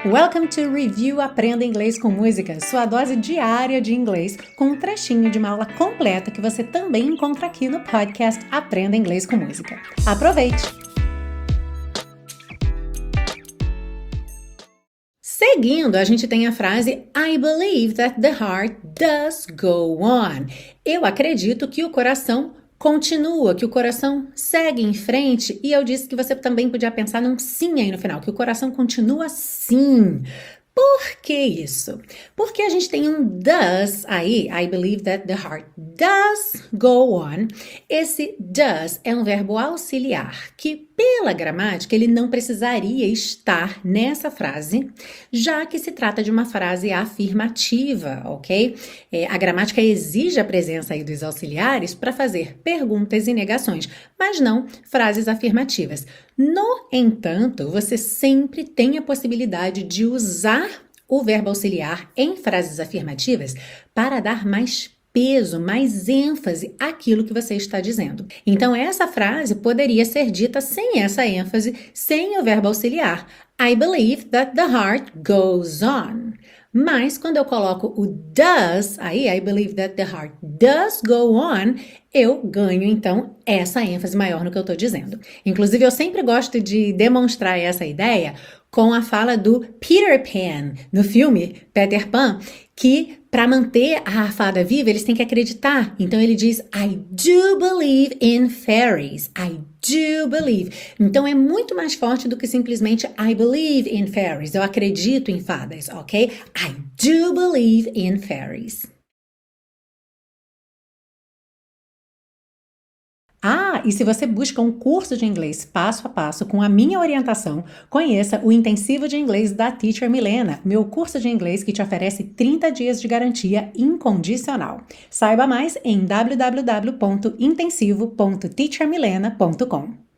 Welcome to Review Aprenda Inglês com Música, sua dose diária de inglês, com um trechinho de uma aula completa que você também encontra aqui no podcast Aprenda Inglês com Música. Aproveite! Seguindo, a gente tem a frase I believe that the heart does go on. Eu acredito que o coração continua, que o coração segue em frente, e eu disse que você também podia pensar num sim aí no final, que o coração continua sim. Por que isso? Porque a gente tem um does aí, I believe that the heart does go on. Esse does é um verbo auxiliar que, pela gramática, ele não precisaria estar nessa frase, já que se trata de uma frase afirmativa, ok? A gramática exige a presença aí dos auxiliares para fazer perguntas e negações, mas não frases afirmativas. No entanto, você sempre tem a possibilidade de usar o verbo auxiliar em frases afirmativas para dar mais peso, mais ênfase àquilo que você está dizendo. Então, essa frase poderia ser dita sem essa ênfase, sem o verbo auxiliar. I believe that the heart goes on. Mas, quando eu coloco o does, aí, I believe that the heart does go on, eu ganho, então, essa ênfase maior no que eu estou dizendo. Inclusive, eu sempre gosto de demonstrar essa ideia com a fala do Peter Pan, no filme Peter Pan, que para manter a fada viva, eles têm que acreditar. Então ele diz, I do believe in fairies. I do believe. Então é muito mais forte do que simplesmente I believe in fairies. Eu acredito em fadas, ok? I do believe in fairies. E se você busca um curso de inglês passo a passo com a minha orientação, conheça o Intensivo de Inglês da Teacher Milena, meu curso de inglês que te oferece 30 dias de garantia incondicional. Saiba mais em www.intensivo.teachermilena.com.